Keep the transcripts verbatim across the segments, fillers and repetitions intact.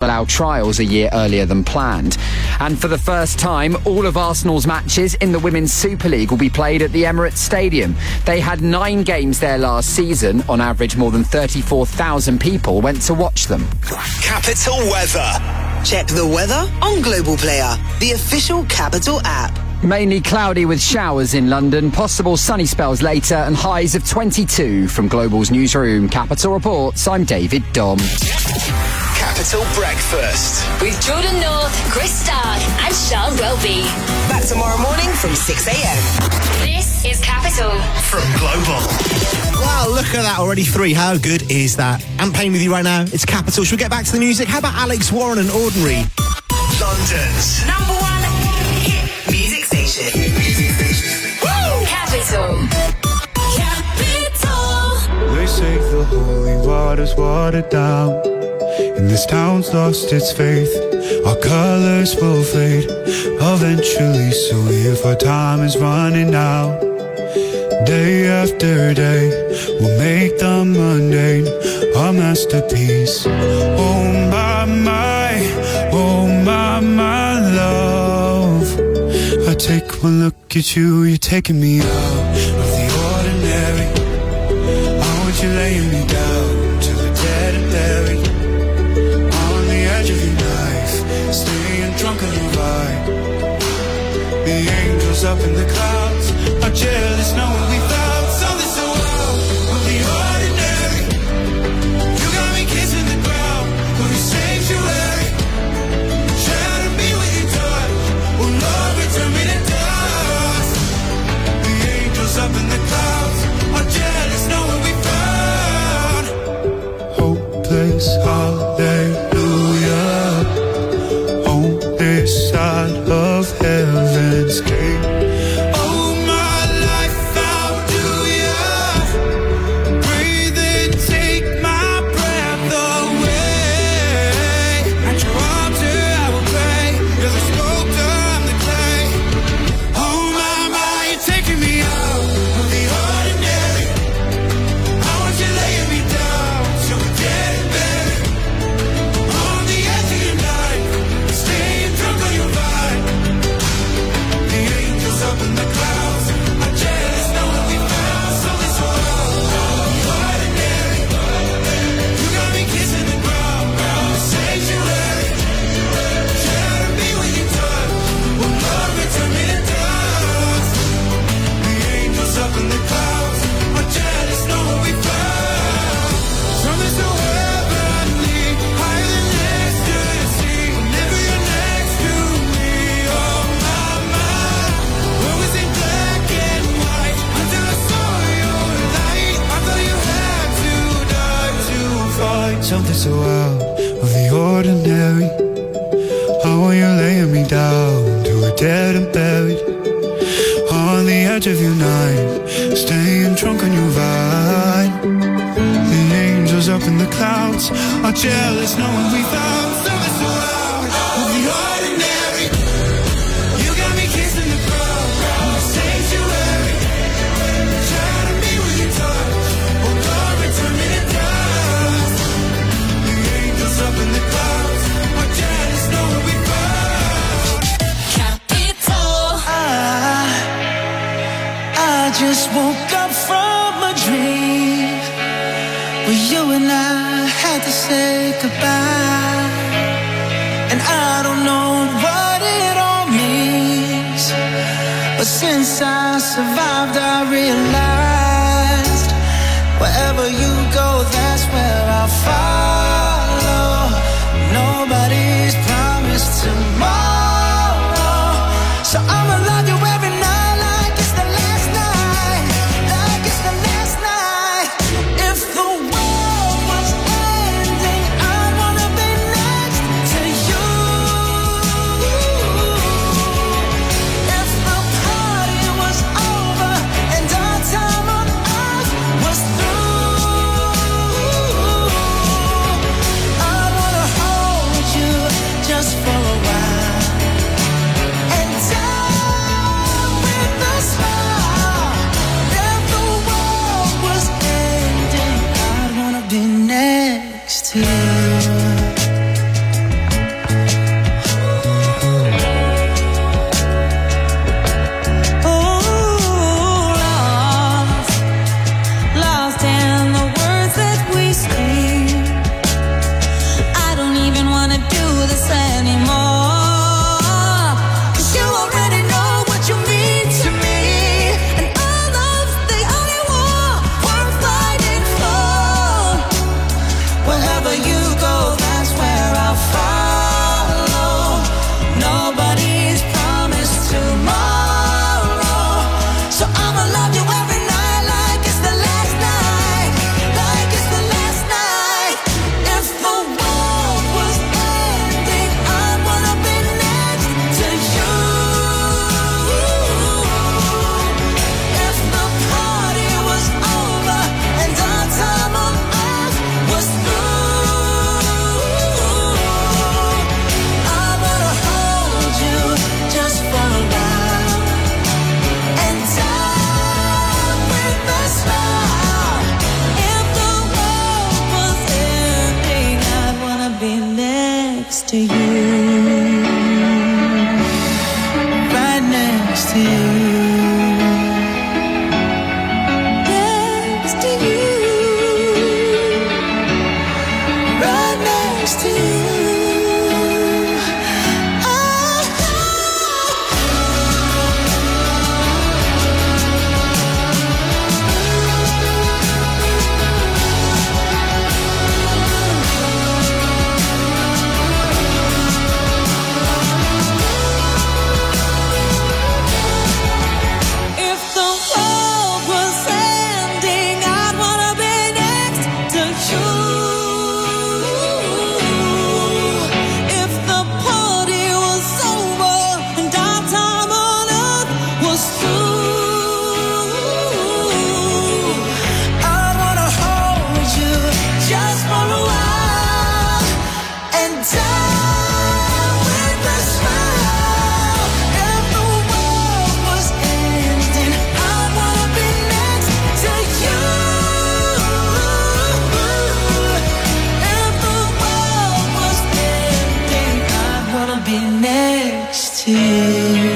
allow trials a year earlier than planned. And for the first time, all of Arsenal's matches in the Women's Super League will be played at the Emirates Stadium. They had nine games there last season. On average, more than thirty-four thousand people went to watch them. Capital Weather. Check the weather on Global Player, the official Capital app. Mainly cloudy with showers in London, possible sunny spells later, and highs of twenty-two. From Global's newsroom, Capital Reports, I'm David Dom. Capital Breakfast with Jordan North, Chris Stark and Sean Welby. Back tomorrow morning from six a.m. This is Capital from Global. Wow, look at that, already three. How good is that? I'm playing with you right now. It's Capital. Should we get back to the music? How about Alex Warren and Ordinary? London's number one hit music station. Woo! Capital. Capital. They say the holy water's watered down, and this town's lost its faith. Our colours will fade eventually, so if our time is running out, day after day, we'll make the mundane our masterpiece. Oh my, my, oh my, my love, I take one look at you, you're taking me out of the ordinary. I want you laying me down to the dead and buried, on the edge of your knife, staying drunk on your vibe. The angels up in the clouds are jealous knowing we found something so out of the ordinary. You got me kissing the ground for your sanctuary, trying to be with you, touch. Oh Lord, return me to dust. The angels up in the clouds are jealous knowing we found hopeless hallelujah on this side of heaven's gate. Something so out of the ordinary. I want you laying me down to a dead and buried, on the edge of your night, staying drunk on your vine. The angels up in the clouds are jealous knowing we found something so out of the ordinary. You got me kissing the ground, the sanctuary, trying to be with your touch. Oh Lord, return me to dust. The angels up in the clouds are jealous knowing we found Capital. I, I just woke up from a dream where you and I had to say goodbye, and I don't know what it all means, but since I survived I realized wherever you go, that's where I'll follow. Nobody's promised tomorrow, so I'ma love you every night like it's the last night, like it's the last night. If the world was ending, I wanna be next to you. If the party was over and our time wanna do this anymore. 'Cause you already know what you mean to me, and all of the only war worth fighting for. Wherever you go, that's where I'll follow. Nobody's promised tomorrow, so I'ma love you every night like it's the last night, like it's the last night. If the world was ending, I wanna be next to you. If the party was over and our time on earth was through, I wanna hold you just for a while and die with a smile. If the world was ending, I'd wanna be next to you, right next to you, next to you, right next to you. If the world was ending, I'd wanna be next to you. If the party was over and our time on earth was through, I'd wanna hold you just for a while and die with a smile. If the world was ending, I'd wanna be next to you. If the world was ending, I'd wanna be next to you.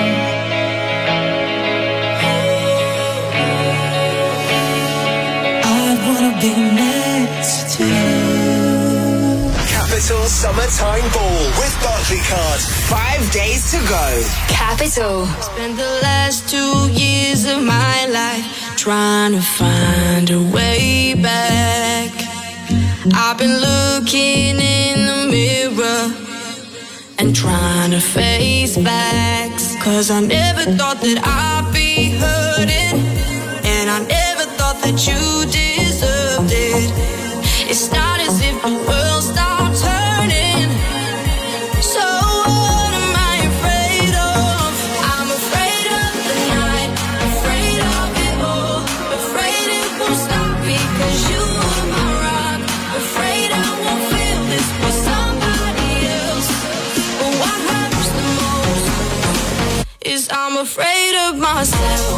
I'd wanna be next to you. Capital Summertime Ball with Barclaycard. Five days to go. Capital. Spent the last two years of my life trying to find a way back. I've been looking in the mirror and trying to face facts. 'Cause I never thought that I'd be hurting, and I never thought that you deserved it. It's not as if the world stopped turning. So what am I afraid of? I'm afraid of the night, afraid of it all, afraid it won't stop because you are my rock, afraid I won't feel this with somebody else. But what hurts the most is I'm afraid of myself.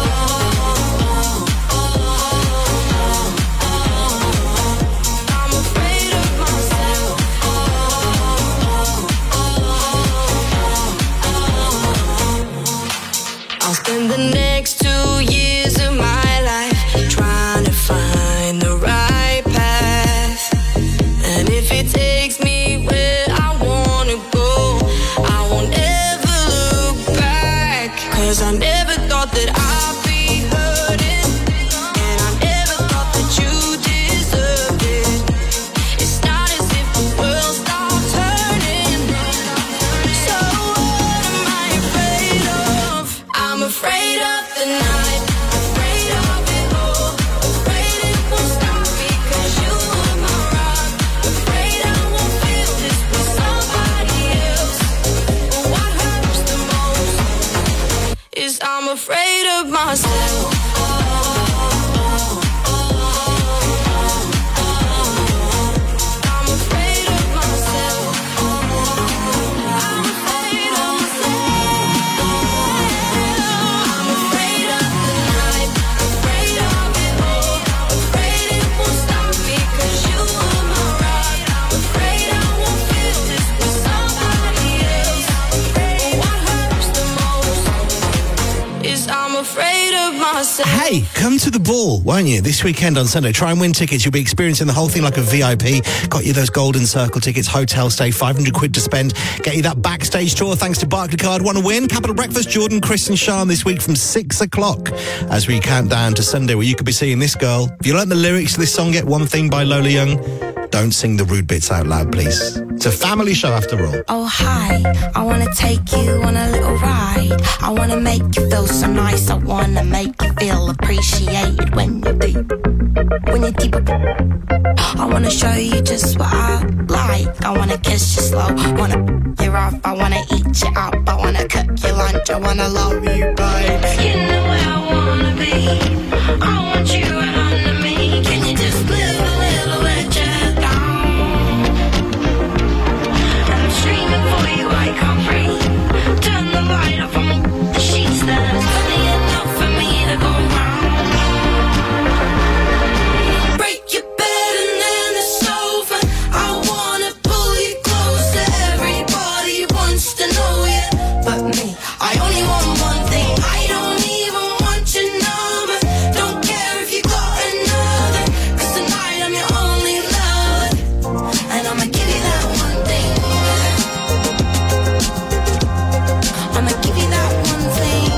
I'm afraid of myself. I'll spend the next two years of my life trying to find the right path. And if it takes me where I wanna go, I won't ever look back. 'Cause I never thought that I'd be hurting, and I never thought that you deserved it. It's not as if the world stopped turning. So what am I afraid of? I'm afraid of the night, afraid of it all, afraid it won't stop because you are my rock, afraid I won't feel this with somebody else. But what hurts the most is I'm afraid of myself. I'm afraid of myself. I'm afraid of myself. I'm afraid of the night, afraid of it all, afraid it won't stop because you are my rock, afraid I won't feel this with somebody else. But what hurts the most is I'm afraid of myself. Hey, come to the ball, won't you? This weekend on Sunday. Try and win tickets. You'll be experiencing the whole thing like a V I P. Got you those golden circle tickets, hotel stay, five hundred quid to spend. Get you that backstage tour thanks to Barclaycard. Want to win? Capital Breakfast, Jordan, Chris and Sean this week from six o'clock as we count down to Sunday where you could be seeing this girl. If you learnt the lyrics to this song, Get One Thing by Lola Young, don't sing the rude bits out loud, please. It's a family show after all. Oh, hi, I want to take you on a little ride. I want to make you feel so nice. I want to make you feel appreciated when you're deep. When you're deep. I want to show you just what I like. I want to kiss you slow. Want to you off. I want to eat you up. I want to cook your lunch. I want to love you, babe. You know where I want to be. I want you right under me. Can you just live a little bit just down? I'm streaming for you, I can't breathe. Turn the light off on the sheets. There's plenty enough for me to go round. Break your bed and then it's over. I wanna pull you closer. Everybody wants to know you, but me, I only want one thing. I don't even want your number. Don't care if you got another, 'cause tonight I'm your only lover, and I'ma give you that one thing. I'ma give you that one thing.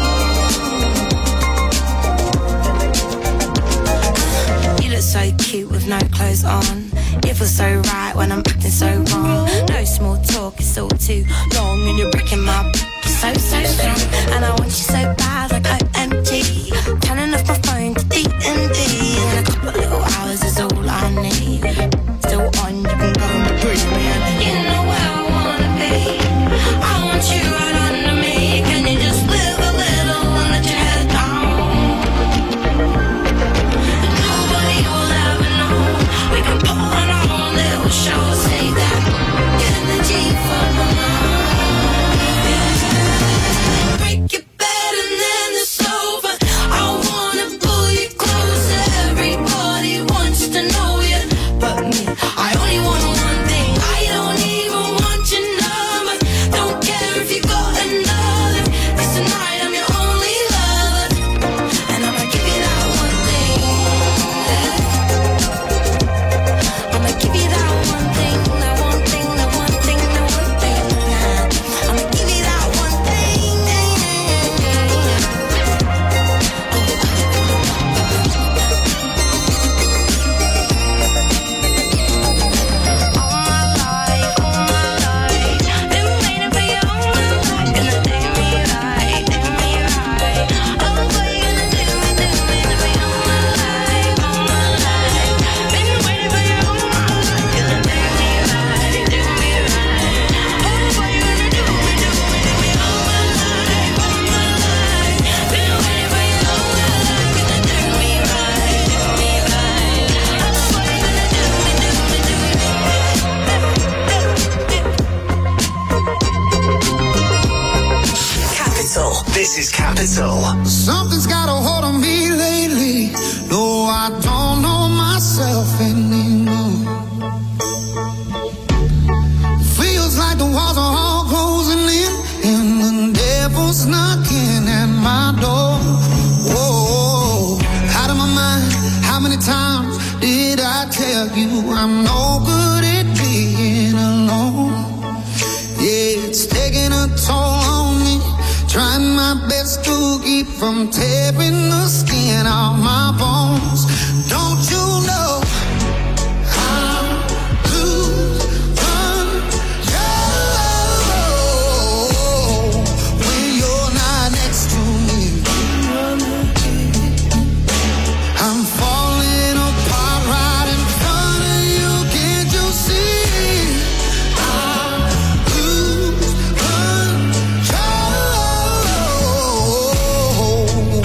You look so cute with no clothes on. It feels so right when I'm acting so wrong. No small talk, it's all too long, and you're breaking my b- so, so strong. And I want you so bad like O M G. Turning off my phone to D and D. And a couple little hours is all I need. Still on, you can go and breathe me in. You know where I wanna be. I want you right under me. Can you just live a little and let your head down? And nobody will ever know. We can put on our own little show. Save that energy for my mind. Break your bed and then it's over. I wanna pull you closer. Everybody wants to know you, but me, I only want one thing. I don't even want your number. Don't care if you got another, 'cause tonight I'm your only lover, and I'ma give you that one thing. I'ma give you that one thing, that one thing, that one thing, that one thing. I'ma give you that one thing. All my life, all my life, been waiting for you all my life. Gonna do me right, do me right. Oh, what you gonna do me, do me, do me all my life, all my life. Been waiting for you all my life. Gonna do me right, do me right. Oh, what you gonna do me, do me, do me all my life, all my life. Been waiting for you all my life. Gonna do me right, do me right. Oh, what you gonna do me, do me, do me. Capital. This is Capital. Something's got a hold on me lately. No, I don't know myself anymore. Feels like the walls are all closing in, and the devil's knocking at my door. Whoa, out of my mind. How many times did I tell you I'm no good at being alone? Yeah, it's taking a toll on me. Trying my best to keep from tearing the skin off my bones. Don't you know how to run control when you're not next to me? I'm falling apart right in front of you. Can't you see? I lose control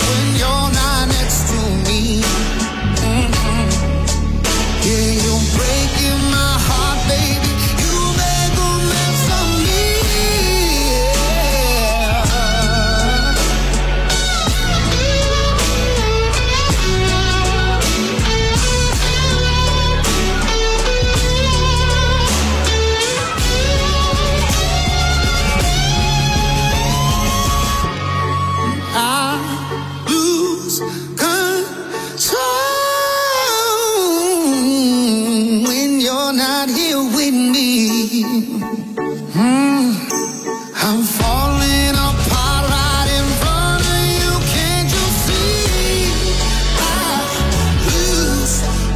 Mm, I'm falling apart right in front of you. Can't you see? I lose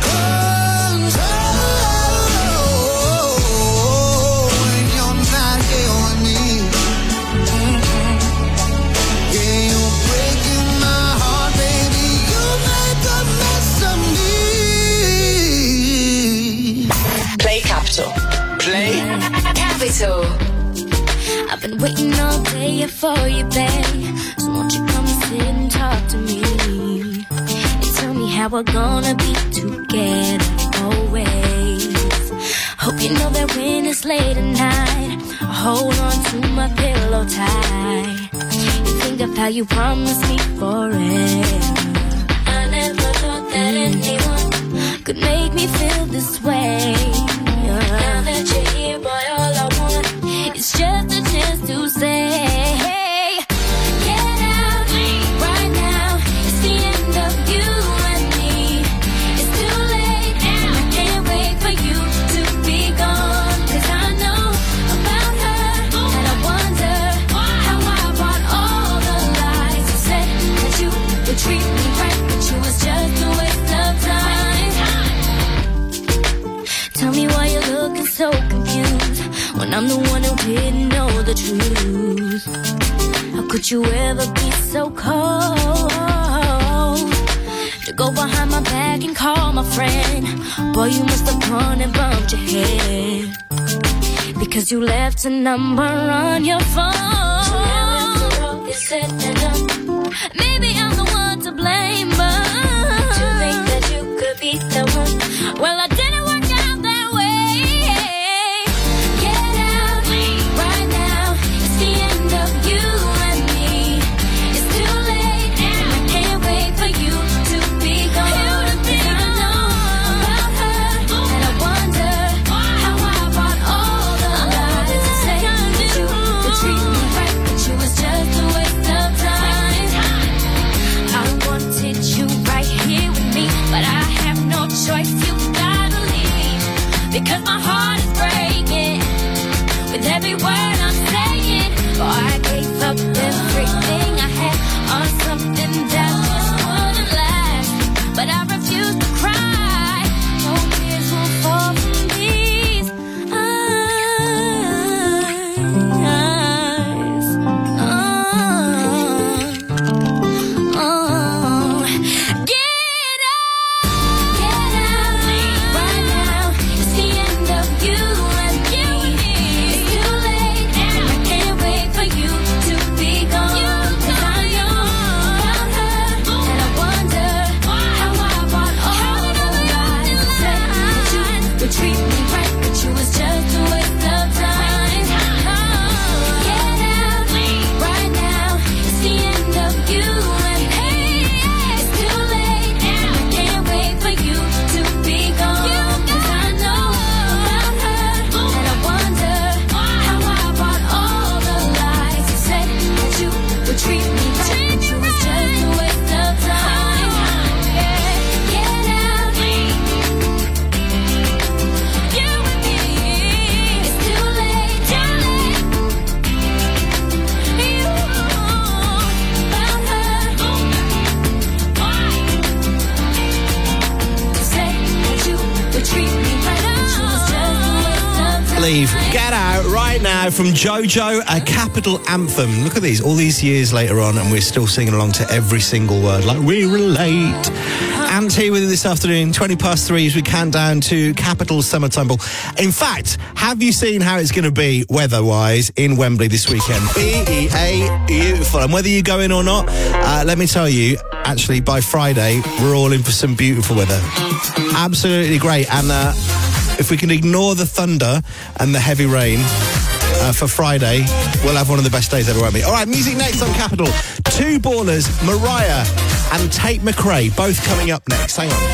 control when you're not here with me. Mm-mm. Yeah, you're breaking my heart, baby. You make a mess of me. Play Capital. Play Capital. I've been waiting all day for you, babe. So won't you come and sit and talk to me? And tell me how we're gonna be together always. Hope you know that when it's late at night, I hold on to my pillow tight. You think of how you promised me forever. I never thought that anyone could make me feel this way. Now that you're here, boy, all I want is just a chance to say, get out right now. It's the end of you and me. It's too late and I can't wait for you to be gone. 'Cause I know about her and I wonder how I bought all the lies. You said that you would treat me right, but you was just a waste of time. Tell me why you're looking so confused when I'm the one who didn't know the truth. How could you ever be so cold to go behind my back and call my friend? Boy, you must have gone and bumped your head because you left a number on your phone. So now after all is said and done, maybe I'm the one to blame, but to think that you could be the one, well, I didn't work out that way. Get out right now. It's the end of you and me. It's too late and I can't wait for you to be gone. 'Cause I know about her and I wonder how I bought all the lies. You said that you would treat me right, but you was just a waste of time. I wanted you right here with me, but I have no choice. You gotta leave because my heart is breaking with every word I'm saying. Oh, I gave up everything I had on something that just wouldn't last, but I refuse to cry. No tears will fall from these eyes. Oh, oh. Get out, get out right now. It's the end of you and me. It's too late and I can't wait for you to be gone. 'Cause I know about her and I wonder how I bought all the lies. You said that you would treat me right, but you was just a waste of time. Oh, get out right now. It's the end of you and me. It's too late and I can't wait for you to be gone. 'Cause I know about her and I wonder how I bought all the lies. You said that you would treat me right, but you was just a waste of time. Get out, you and me. It's too late, too late. You about her. You said that you would treat me right, but you was just a waste of time. Leave. Get Out right now from JoJo, a Capital anthem. Look at these, all these years later on, and we're still singing along to every single word, like we relate. Ant here with you this afternoon, twenty past three, as we count down to Capital Summertime Ball. In fact, have you seen how it's going to be weather-wise in Wembley this weekend? B E A, beautiful. And whether you go in or not, uh, let me tell you, actually, by Friday, we're all in for some beautiful weather. Absolutely great. And uh, if we can ignore the thunder and the heavy rain uh, for Friday, we'll have one of the best days ever, won't we? All right, music next on Capital. Two ballers, Mariah and Tate McRae, both coming up next. Hang on.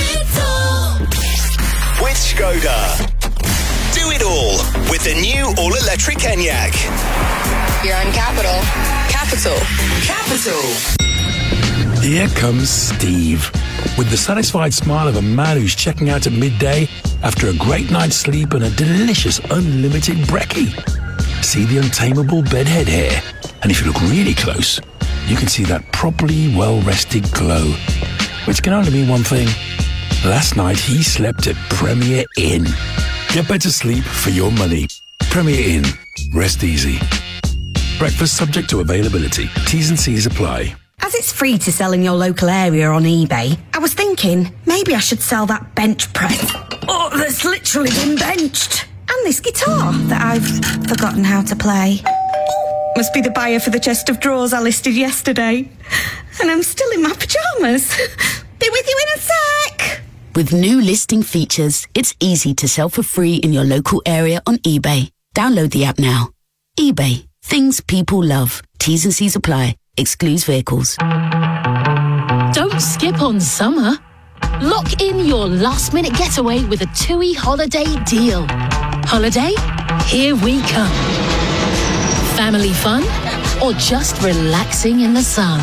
With Skoda. Do it all with the new all-electric Enyaq. You're on Capital. Capital. Capital. Here comes Steve, with the satisfied smile of a man who's checking out at midday after a great night's sleep and a delicious unlimited brekkie. See the untamable bedhead hair, and if you look really close, you can see that properly well-rested glow, which can only mean one thing. Last night he slept at Premier Inn. Get better sleep for your money. Premier Inn. Rest easy. Breakfast subject to availability. T's and C's apply. As it's free to sell in your local area on eBay, I was thinking maybe I should sell that bench press. Oh, that's literally been benched. And this guitar that I've forgotten how to play. Oh, must be the buyer for the chest of drawers I listed yesterday. And I'm still in my pyjamas. Be with you in a sec. With new listing features, it's easy to sell for free in your local area on eBay. Download the app now. eBay. Things people love. T's and C's apply. Excludes vehicles. Don't skip on summer. Lock in your last-minute getaway with a TUI holiday deal. Holiday? Here we come. Family fun? Or just relaxing in the sun?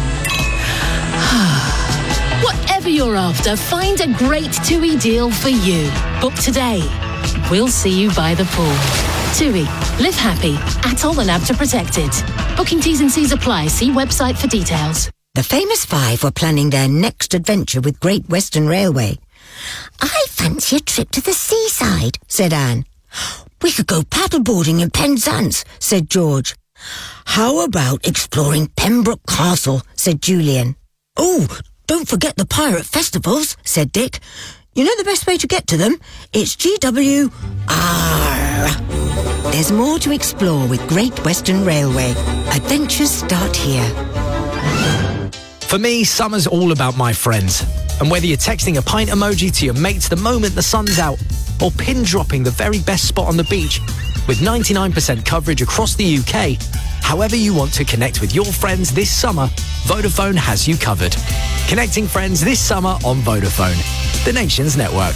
Whatever you're after, find a great TUI deal for you. Book today. We'll see you by the pool. TUI. Live happy. Atoll and ABTA protected. Booking T's and C's apply. See website for details. The famous five were planning their next adventure with Great Western Railway. I fancy a trip to the seaside, said Anne. We could go paddleboarding in Penzance, said George. How about exploring Pembroke Castle, said Julian. Oh, don't forget the pirate festivals, said Dick. You know the best way to get to them? It's G W R. There's more to explore with Great Western Railway. Adventures start here. For me, summer's all about my friends. And whether you're texting a pint emoji to your mates the moment the sun's out, or pin dropping the very best spot on the beach, with ninety-nine percent coverage across the U K, however you want to connect with your friends this summer, Vodafone has you covered. Connecting friends this summer on Vodafone, the nation's network.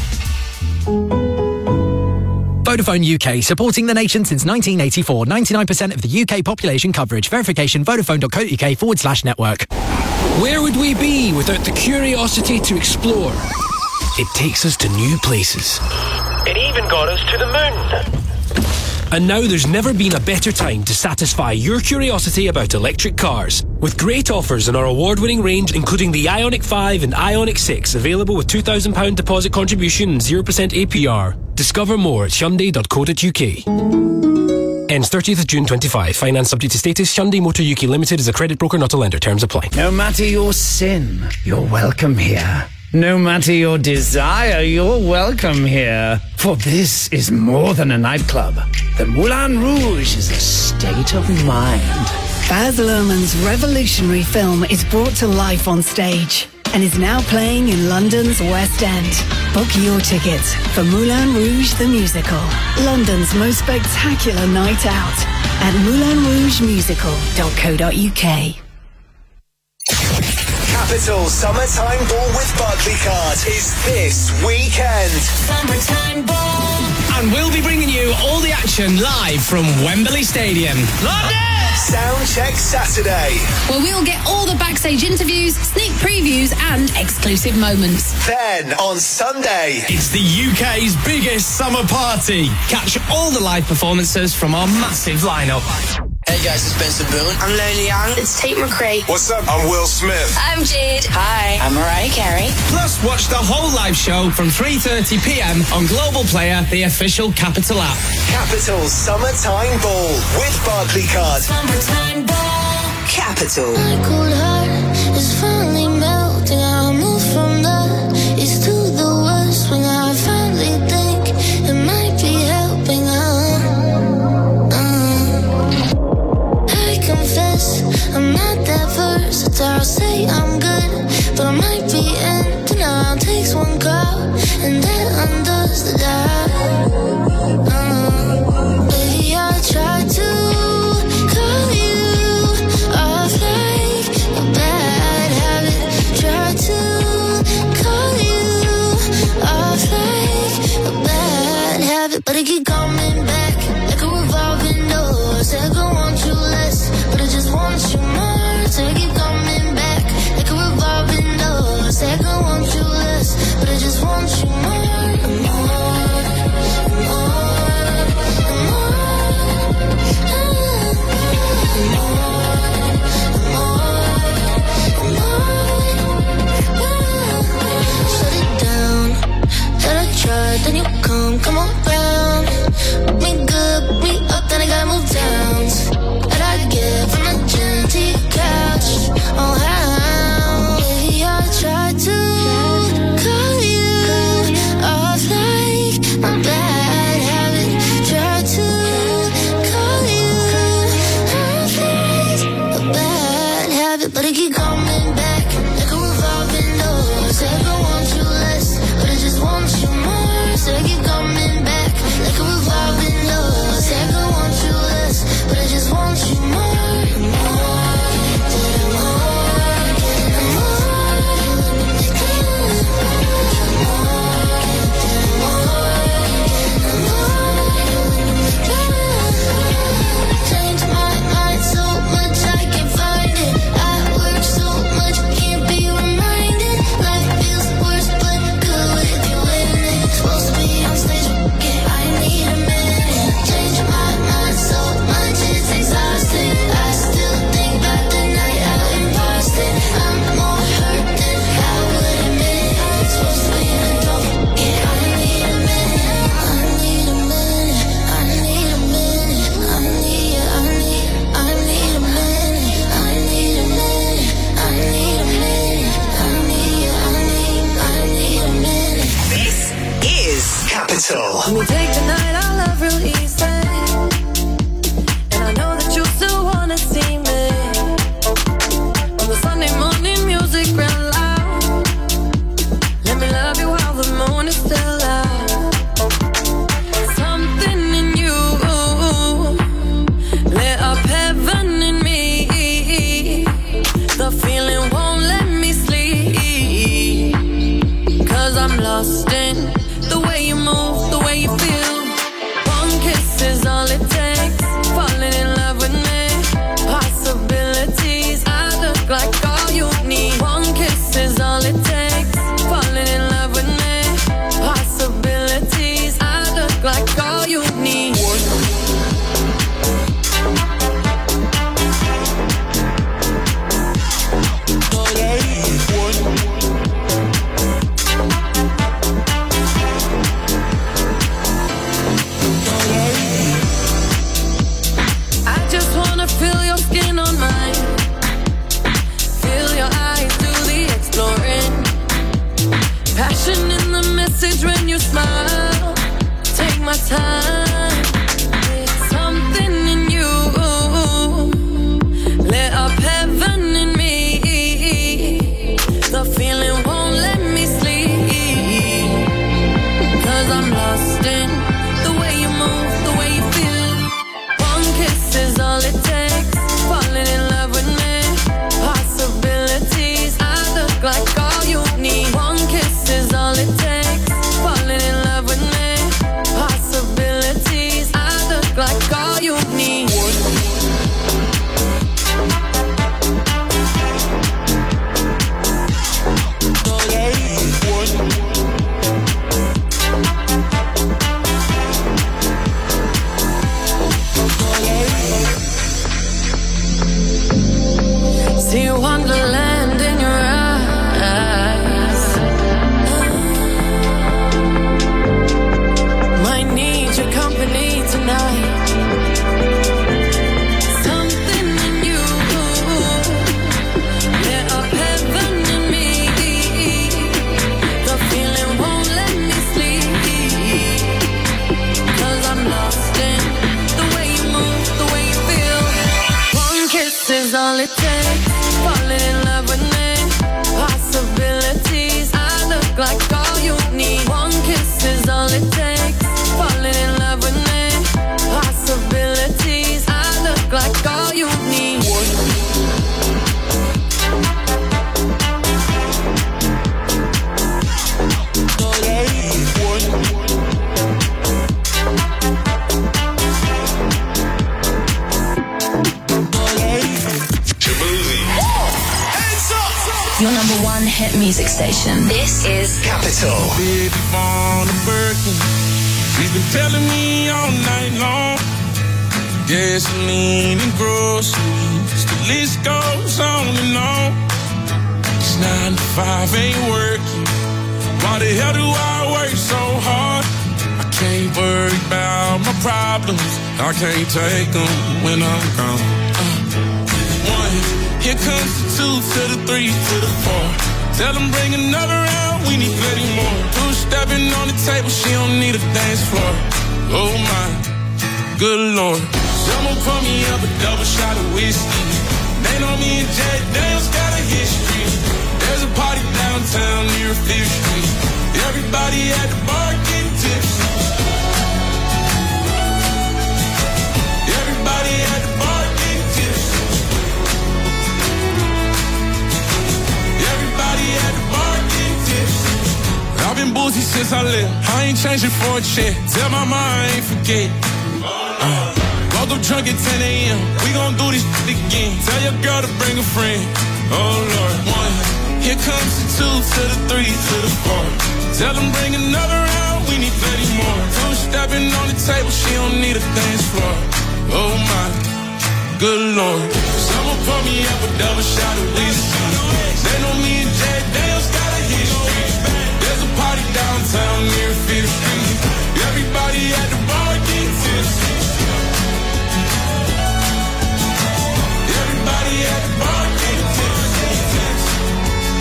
Vodafone U K, supporting the nation since nineteen eighty-four. ninety-nine percent of the U K population coverage. Verification, vodafone.co.uk forward slash network. Where would we be without the curiosity to explore? It takes us to new places. It even got us to the moon. And now there's never been a better time to satisfy your curiosity about electric cars. With great offers in our award-winning range, including the Ioniq five and Ioniq six, available with two thousand pounds deposit contribution and zero percent A P R. Discover more at Hyundai dot co dot U K. Ends thirtieth of June twenty-five. Finance subject to status. Hyundai Motor U K Limited is a credit broker, not a lender. Terms apply. No matter your sin, you're welcome here. No matter your desire, you're welcome here. For this is more than a nightclub. The Moulin Rouge is a state of mind. Baz Luhrmann's revolutionary film is brought to life on stage and is now playing in London's West End. Book your tickets for Moulin Rouge the Musical, London's most spectacular night out at moulin rouge musical dot co dot U K. Capital Summertime Ball with Barclaycard is this weekend. Summertime Ball. And we'll be bringing you all the action live from Wembley Stadium. London! Soundcheck Saturday. Where we'll get all the backstage interviews, sneak previews and exclusive moments. Then on Sunday, it's the U K's biggest summer party. Catch all the live performances from our massive lineup. Hey guys, it's Benson Boone. I'm Lily Young. It's Tate McRae. What's up? I'm Will Smith. I'm Jade. Hi. I'm Mariah Carey. Plus, watch the whole live show from three thirty p.m. on Global Player, the official Capital app. Capital Summertime Ball with Barclaycard. Summertime Ball. Capital. My cold heart is finally melting. I move from the east to the west when I finally think it might be helping out. I'm not that versatile, say I'm good, but I might be in denial. Takes one call, and that undoes the doubt. uh, Baby, I try to call you off like a bad When we take the night, I love real easy. And I know that you still wanna see me. On the Sunday morning, music real loud. Let me love you while the moon is still out. Something in you lit up heaven in me. The feeling won't let me sleep. Cause I'm lost in the way you move, the way you feel. One kiss is all it takes. Falling in love with me. Possibilities, I look like all you need. One kiss is all it takes. Falling in love with me. Possibilities, I look like all you need. I just wanna feel your skin on mine. Feel your eyes do the exploring. Passion in the message when you smile. Take my time. It's something in you lit up heaven in me. The feeling won't let me sleep. Cause I'm lost in the way you move, the way you feel. One kiss is all it takes. Falling in love with me. Possibilities, I look like all you need. One kiss is all it takes. Falling in love with me. Possibilities, I look like all you need. See wonderland in your eyes. Might need your company tonight. Something in you lit up heaven in me. The feeling won't let me sleep. Cause I'm lost in the way you move, the way you feel. One kiss is all it takes. Falling in love with me. Possibilities, I look like all you need. One kiss is all it takes. Falling in love with me. Possibilities, I look like all you need. Your number one hit music station. This is Capital. Baby, on a Birkin. He's been telling me all night long. Gasoline and groceries. The list goes on and on. It's nine to five, ain't working. Why the hell do I work so hard? I can't worry about my problems. I can't take them when I'm gone. Uh, one. Here comes the two to the three to the four. Tell them bring another round, we need plenty more. Two stepping on the table, she don't need a dance floor. Oh my, good lord. Someone pour me up a double shot of whiskey. They know me and Jack Daniels got a history. There's a party downtown near Fifth Street. Everybody at the bar getting tipsy. Everybody at the bar getting tipsy. At the bar getting tipsy. I've been boozy since I left. I ain't changing for a check. Tell my mom I ain't forget. Uh, woke up drunk at ten a.m. We gon' do this shit again. Tell your girl to bring a friend. Oh Lord. One. Here comes the two to the three to the four. Tell them bring another round. We need plenty more. Two stepping on the table. She don't need a dance floor. Oh my, good lord. Someone pour me up a double shot of whiskey. They know me and Jack Daniels got a history. There's a party downtown near Fifth Street. Everybody at the bar getting tipsy. Everybody at the bar getting tipsy.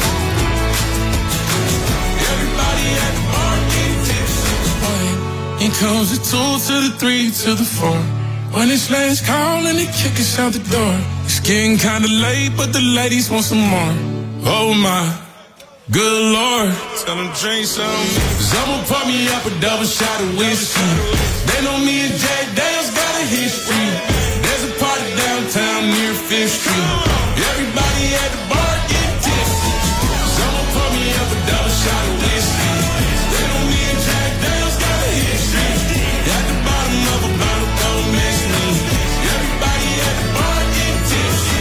Everybody at the bar getting tipsy. One, in comes the two to the three to the four. When it's last call and they kick us out the door. It's getting kinda late, but the ladies want some more. Oh my, good Lord. Tell them drink some. Someone pour me up a double shot of whiskey. They know me and Jack Daniels got a history. There's a party downtown near Fifth Street. Everybody at the bar get tipsy. Someone pour me up a double shot of whiskey. They know me and Jack Daniels got a history. At the bottom of a bottle, don't miss me. Everybody at the bar get tipsy.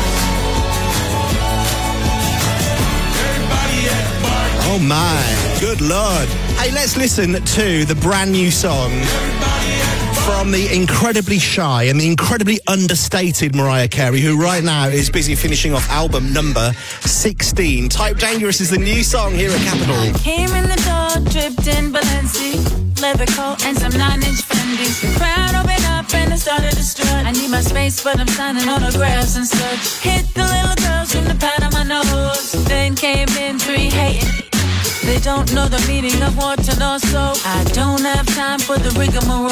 Everybody at the bar. Oh my, good Lord. Hey, let's listen to the brand new song from the incredibly shy and the incredibly understated Mariah Carey, who right now is busy finishing off album number sixteen. Type Dangerous is the new song here at Capital. Came in the door, dripped in Balenci, leather coat and some nine-inch Fendi. The crowd opened up and I started to strut. I need my space, but I'm signing autographs and such. Hit the little girls from the pad on my nose. Then came in three hating. They don't know the meaning of water nor soap. I don't have time for the rigmarole.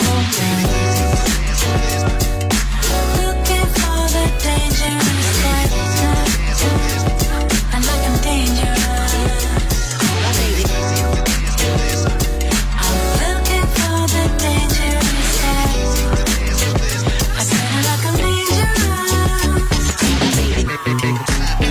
Looking for the dangerous life. I like I'm dangerous. I'm looking for the dangerous life. I said I like I'm dangerous.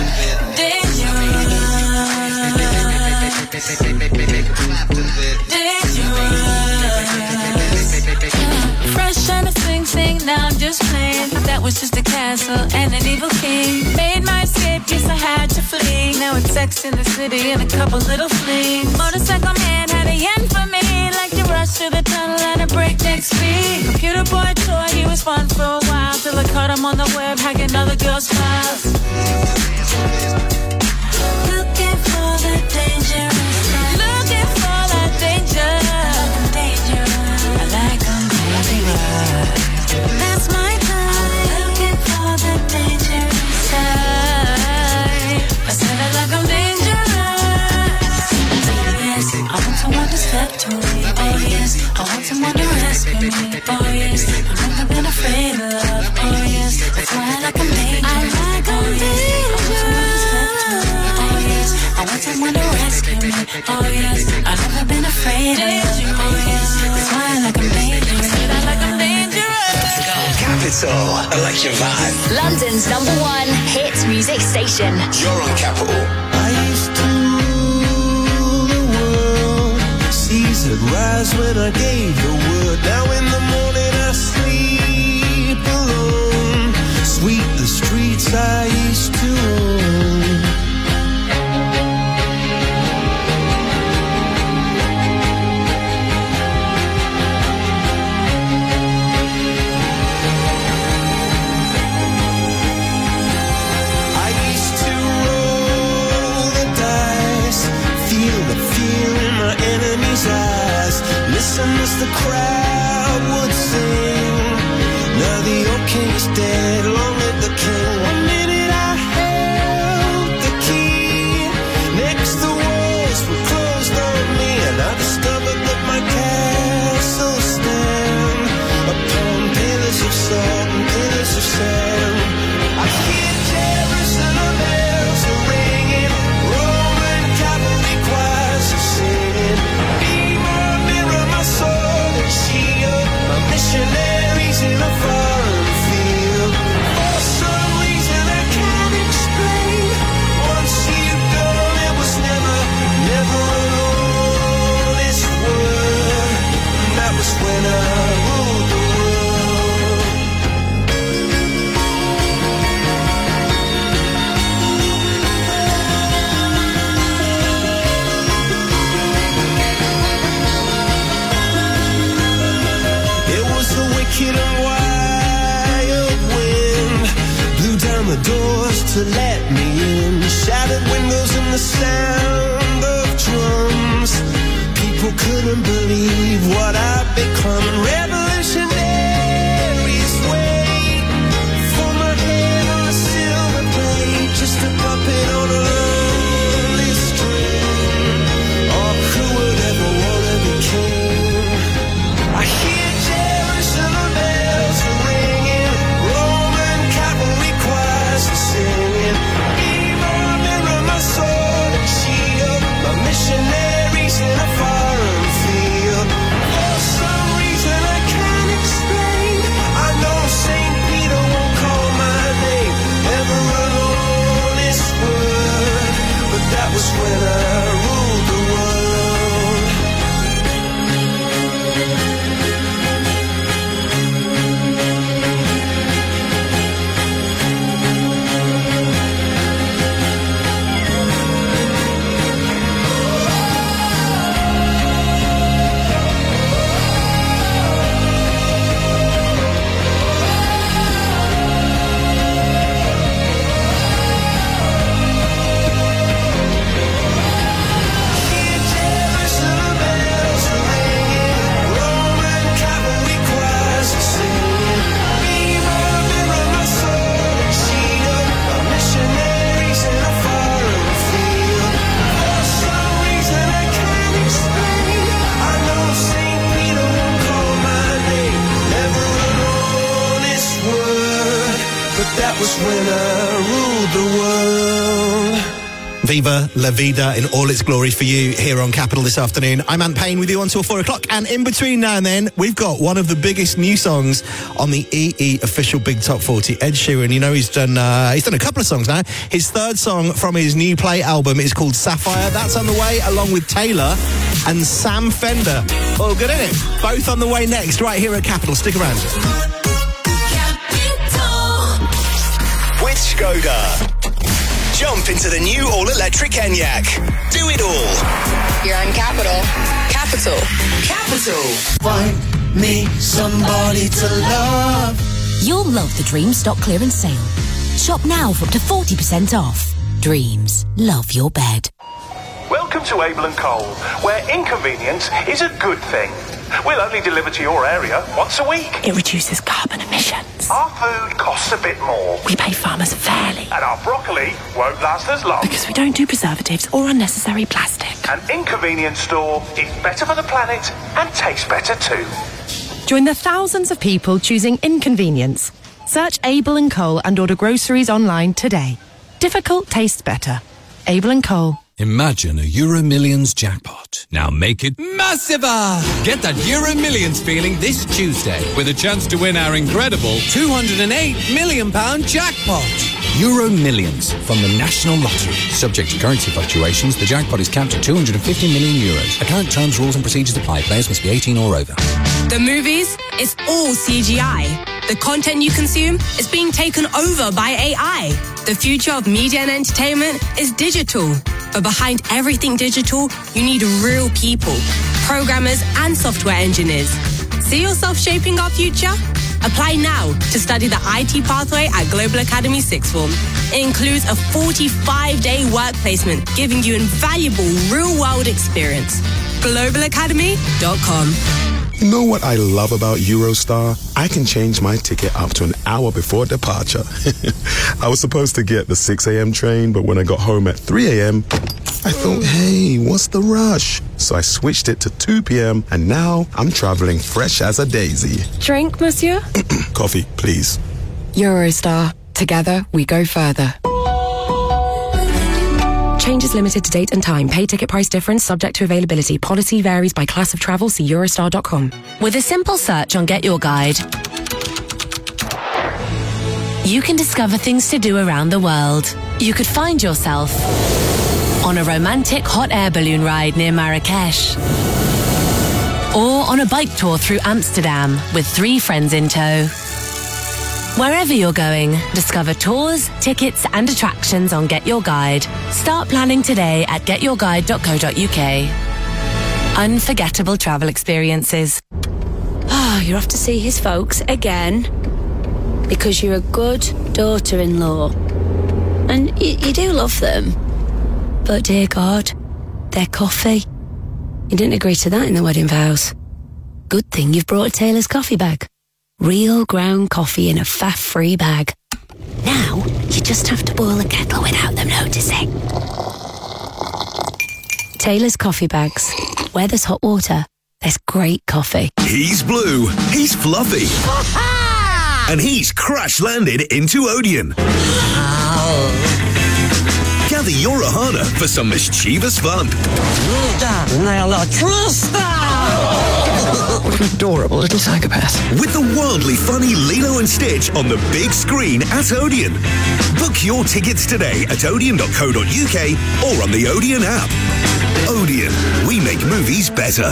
Fresh on a swing sing, now I'm just playing. That was just a castle and an evil king. Made my escape, yes I had to flee. Now it's Sex in the City and a couple little flings. Motorcycle man had a yen for me. Like to rush through the tunnel at a breakneck speed. Computer boy toy, he was fun for a while. Till I caught him on the web hacking other girls' files. Looking for the dangerous life. Looking for that danger. I'm dangerous. I like I'm dangerous. That's my time. Looking for the dangerous side. I said I like I'm dangerous. Yes, I want someone to step to me. Oh yes, I want someone to rescue me. Oh yes, I've never been afraid of love. Oh yes, that's why I like I'm dangerous. I like I'm dangerous. I want someone to rescue me. Oh yes, I've never been afraid of love. Oh yes, that's why I like I'm dangerous. I like I'm dangerous. Capital, I like your vibe. London's number one hit music station. You're on Capital. I used to rule the world. Seas would rise when I gave the word. Now in the morning I sleep alone. Sweep the streets I used to own. Listen as the crowd would sing. Now the old king is dead, long live the king. One minute I held the key. Next the walls were closed on me, and I discovered that my castle stand upon pillars of salt and pillars of sand. I hear Jerusalem bells are ringing, Roman cavalry choirs are singing. Missionaries in a foreign field. For some reason I can't explain. Once you go, it was never, never an honest word. And that was when I ruled the wicked and wild wind blew down the doors to let me in. Shattered windows and the sound of drums. People couldn't believe what I'd become. Revolutionaries wait for my head on a silver plate, just a puppet on a lonely string. Oh, who would ever want to be king? I That was when I ruled the world. Viva La Vida in all its glory for you here on Capital this afternoon. I'm Ant Payne with you until four o'clock, and in between now and then, we've got one of the biggest new songs on the E E official Big Top forty. Ed Sheeran, you know, he's done uh, he's done a couple of songs now. His third song from his new Play album is called Sapphire. That's on the way, along with Taylor and Sam Fender. Oh, good, isn't it? Both on the way next, right here at Capital. Stick around. With Skoda. Jump into the new all-electric Enyaq. Do it all. You're on Capital. Capital. Capital. Find me somebody to love. You'll love the Dreams stock clearance sale. Shop now for up to forty percent off. Dreams. Love your bed. Welcome to Abel and Cole, where inconvenience is a good thing. We'll only deliver to your area once a week. It reduces carbon emissions. Our food costs a bit more. We pay farmers fairly. And our broccoli won't last as long. Because we don't do preservatives or unnecessary plastic. An inconvenience store is better for the planet and tastes better too. Join the thousands of people choosing inconvenience. Search Abel and Cole and order groceries online today. Difficult tastes better. Abel and Cole. Imagine a Euro Millions jackpot. Now make it massiver! Get that Euro Millions feeling this Tuesday with a chance to win our incredible two hundred eight million pounds jackpot. Euro Millions from the National Lottery. Subject to currency fluctuations, the jackpot is capped at two hundred fifty million euros. Account terms, rules and procedures apply. Players must be eighteen or over. The movies, it's all C G I. The content you consume is being taken over by A I. The future of media and entertainment is digital. But behind everything digital, you need real people, programmers and software engineers. See yourself shaping our future? Apply now to study the I T pathway at Global Academy Sixth Form. It includes a forty-five day work placement, giving you invaluable real-world experience. global academy dot com. You know what I love about Eurostar? I can change my ticket up to an hour before departure. I was supposed to get the six a.m. train, but when I got home at three a.m., I thought, hey, what's the rush? So I switched it to two p.m., and now I'm traveling fresh as a daisy. Drink, monsieur? Coffee, please. Eurostar. Together, we go further. Changes limited to date and time. Pay ticket price difference subject to availability. Policy varies by class of travel. See Eurostar dot com. With a simple search on Get Your Guide, you can discover things to do around the world. You could find yourself on a romantic hot air balloon ride near Marrakesh, or on a bike tour through Amsterdam with three friends in tow. Wherever you're going, discover tours, tickets and attractions on Get Your Guide. Start planning today at get your guide dot co dot uk. Unforgettable travel experiences. Oh, you're off to see his folks again because you're a good daughter-in-law. And you, you do love them. But dear God, their coffee. You didn't agree to that in the wedding vows. Good thing you've brought a Taylor's coffee bag. Real ground coffee in a faff-free bag. Now, you just have to boil the kettle without them noticing. Taylor's coffee bags. Where there's hot water, there's great coffee. He's blue, he's fluffy, and he's crash-landed into Odeon. Gather your Ohana for some mischievous fun. What an adorable little psychopath. With the wildly funny Lilo and Stitch on the big screen at Odeon. Book your tickets today at odeon dot co dot uk or on the Odeon app. Odeon, we make movies better.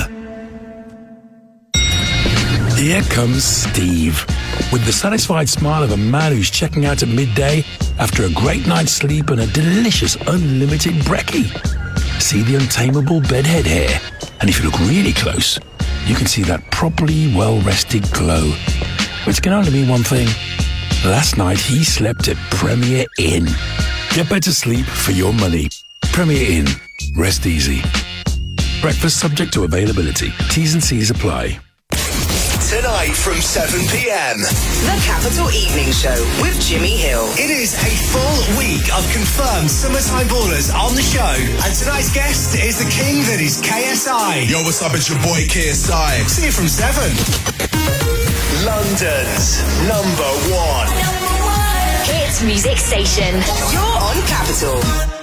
Here comes Steve, with the satisfied smile of a man who's checking out at midday after a great night's sleep and a delicious unlimited brekkie. See the untamable bedhead hair, and if you look really close, you can see that properly well-rested glow, which can only mean one thing. Last night he slept at Premier Inn. Get better sleep for your money. Premier Inn. Rest easy. Breakfast subject to availability. T's and C's apply. Tonight from seven p.m. The Capital Evening Show with Jimmy Hill. It is a full week of confirmed Summertime Ballers on the show. And tonight's guest is the king that is K S I. Yo, what's up? It's your boy K S I. See you from seven. London's number one. Number one. K dance music station. You're on Capital.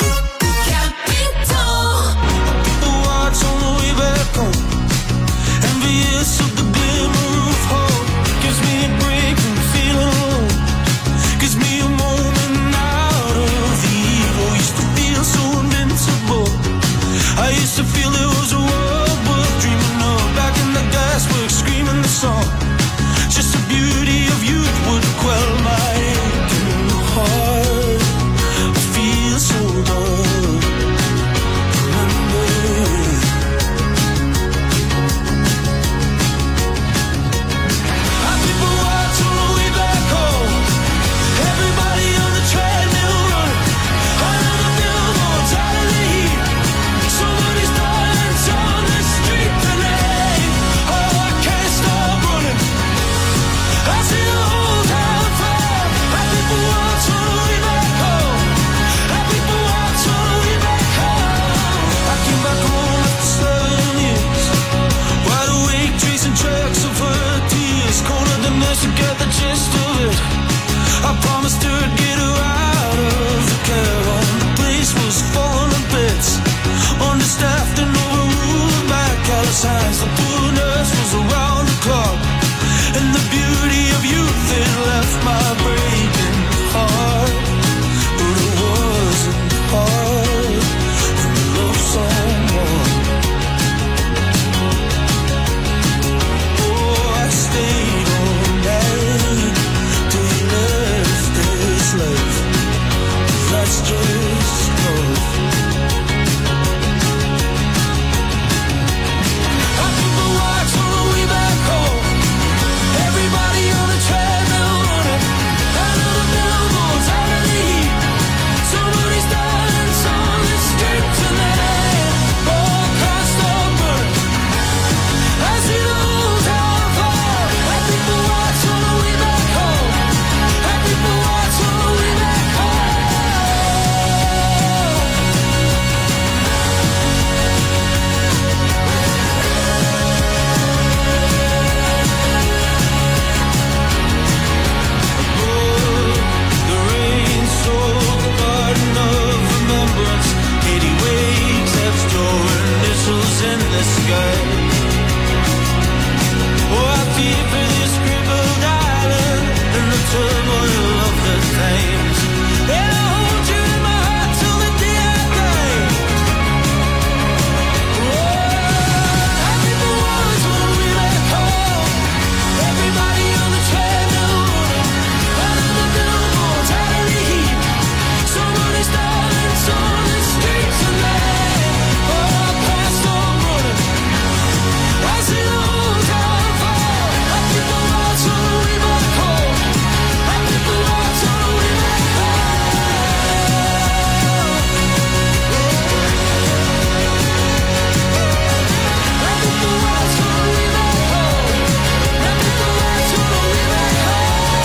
People watch on the way back home, envious of the glimmer of hope. Gives me a break from feeling alone, gives me a moment out of the evil. Used to feel so invincible, I used to feel there was a world worth dreaming of. Back in the gasworks, screaming the song, just the beauty of youth would quell my aching heart. I feel so done. Remember, our people watch on the way back home. Everybody on the treadmill running, under the billboards, out of the heat. Somebody's dying on the street tonight. Oh, I can't stop running. I see the whole town fall. Our people watch on the way back home. Our people watch on the way back home. I came back home after seven years, wide awake, tracing tracks of her tears. Cornered the nurse to get the gist of it. I promised her I'd get her out of the care home. The place was falling to bits, understaffed and overruled by callous hands. The poor nurse was around the clock, and the beauty of youth, it left my breaking heart. But it wasn't hard when you love someone. Oh, I stayed all night till you left this life. That's just love. Our people watch on the way back home. Everybody on the treadmill running, under the billboards, out of the heat. Somebody's dying on the street tonight. Oh, I can't stop running. I see the whole town fall. Our people watch on the way back home. Our people watch on the way back home. The rain sold the garden of remembrance. eighty waves etched your initials in the sky. Oh, I fear for this crippled island and the turmoil of the times. And I'll hold you in my heart till the day I die. Oh, our people watch on the way back home. Everybody on the treadmill running, under the billboards, out of the heat. Somebody's dying on the street tonight. Oh, I can't stop running. I see the whole town fall. Our people watch on the way back home. Our people watch on the way back home. Our people watch on the way back home. Our people watch on the way back home.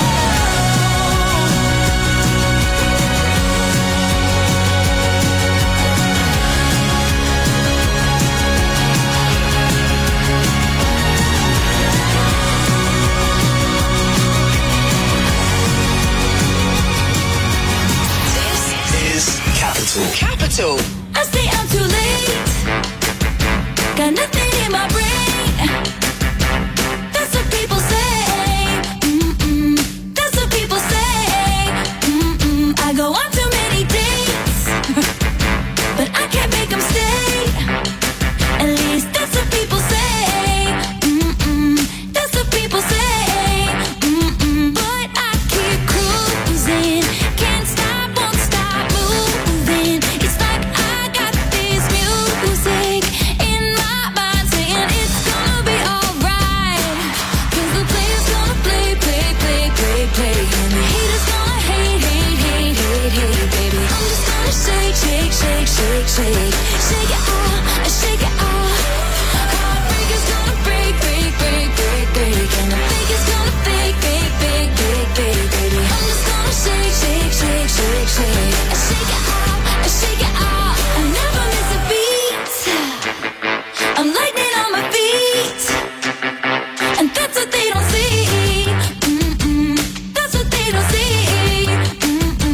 Is Capital. Capital. I stay out too late. Got nothing in my brain. That's what people say. Mm-mm. That's what people say. Mm-mm. I go on too many dates, but I can't make them stay. At least that's what people say. Mm-mm. That's what people say. Mm-mm. But I keep cruising. Can't stop, won't stop moving. It's like I got this music in my mind saying it's gonna be alright. 'Cause the player's gonna play, play, play, play, play. And the haters gonna hate, hate, hate, hate, hate, baby. I'm just gonna shake, shake, shake, shake, shake. Shake it off, shake it off. Heartbreaker's gonna break, break, break, break, break. And the fake is gonna fake, fake, fake, fake, fake, baby. I'm just gonna shake, shake, shake, shake, shake. I shake it off, I shake it off. I never miss a beat. I'm lightning on my feet, and that's what they don't see. Mm-mm. That's what they don't see. Mm-mm.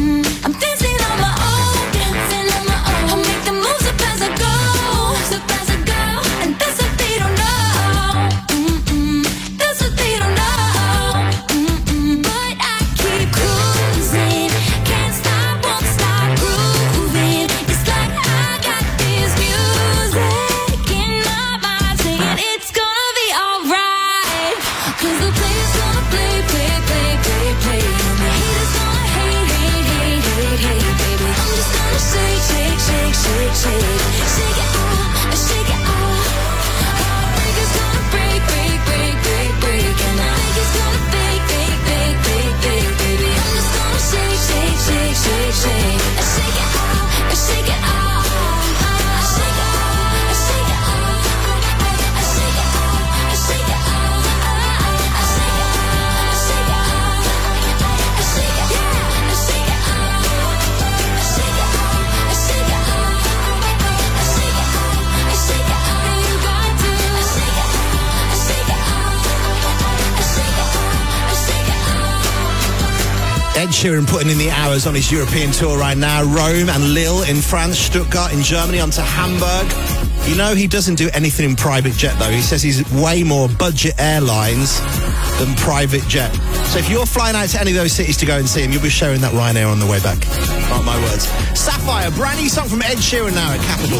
Ed Sheeran putting in the hours on his European tour right now. Rome and Lille in France, Stuttgart in Germany, on to Hamburg. You know he doesn't do anything in private jet, though. He says he's way more budget airlines than private jet. So if you're flying out to any of those cities to go and see him, you'll be sharing that Ryanair on the way back. Mark my words. Sapphire, brand new song from Ed Sheeran now at Capital.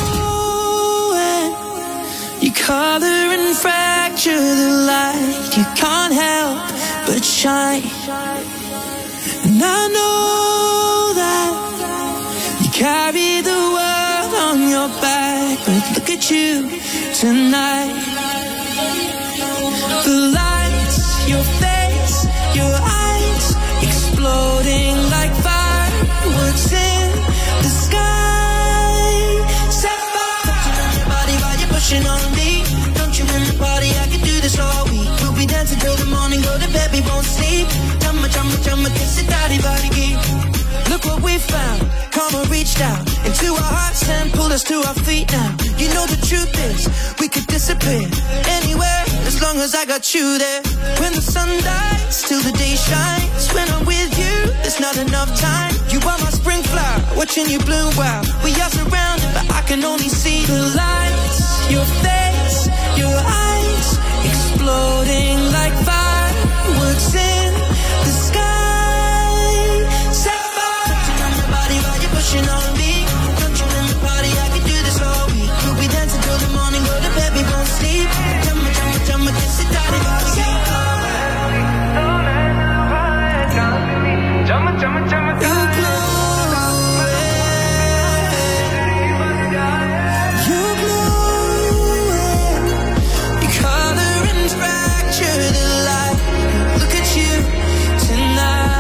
You color and fracture the light. You can't help but shine. And I know that you carry the world on your back, but look at you tonight. The lights, your face, your eyes, exploding like fireworks in the sky. Set fire on your body while you're pushing on me. Don't you in the party? I could do this all week. We'll be dancing till the morning, go to bed, we won't sleep. Jumma, jumma, jumma, kiss it, daddy, body, geek. Look what we found. Karma reached out into our hearts and pulled us to our feet now. You know the truth is, we could disappear anywhere as long as I got you there. When the sun dies, till the day shines. When I'm with you, there's not enough time. You are my spring flower, watching you bloom wild. We are surrounded, but I can only see the lights. Your face, your eyes, exploding like fireworks in the sky. Pushing on me, don't you in the party? I could do this all week. We'll be dancing till the morning, go to bed, we won't sleep. Jumma, jumma, jumma, kiss it, daddy, body. Jumma, jumma, jumma, you glow, you glow. You color and fracture the light. Look at you tonight.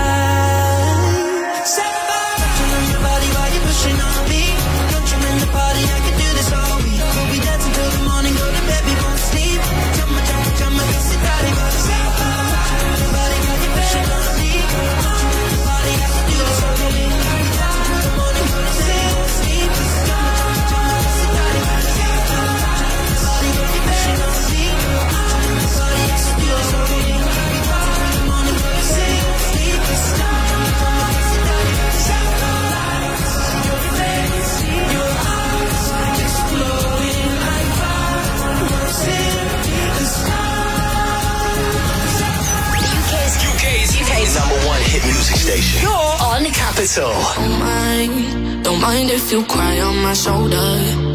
Number one hit music station. You're on Capital. Don't mind, don't mind if you cry on my shoulder.